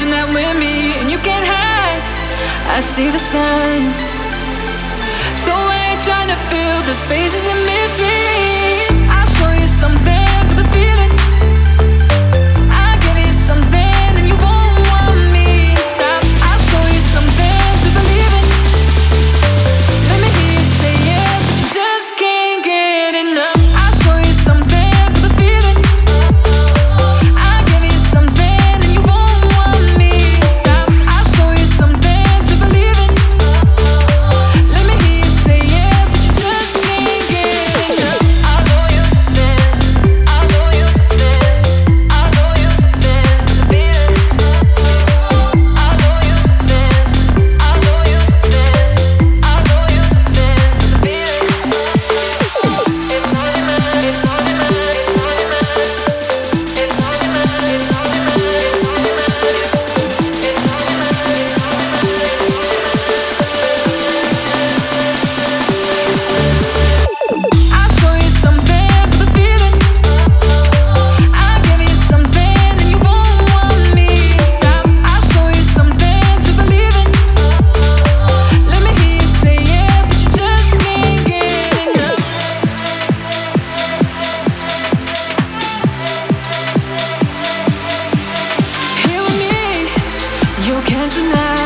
tonight with me, and you can't hide. I see the signs, so I ain't trying to fill the spaces in between. I'll show you something for the feeling. I'll give you something and you won't want me to stop. I'll show you something to believe in. Let me hear you say yeah, but you just can't get enough. I'll show you something for the feeling. I'll give you something and you won't want me to stop. I'll show you something to believe in. Let me hear you say yeah, but you just can't get enough. I'll show you something. I'll show you something. I'll show you something for the feeling. I'll show you something. I'll show you something. I'll show you something for the feeling. It's all in my mind. It's all in my mind. It's all in my mind. It's all in my mind. It's all in my mind. It's all in my mind. It's all in my mind. It's all in my mind. I'll show you something for the feeling. I'll give you something and you won't want me to stop. I'll show you something to believe in. Let me hear you say yeah, but you just can't get enough. Here with me, you can't deny.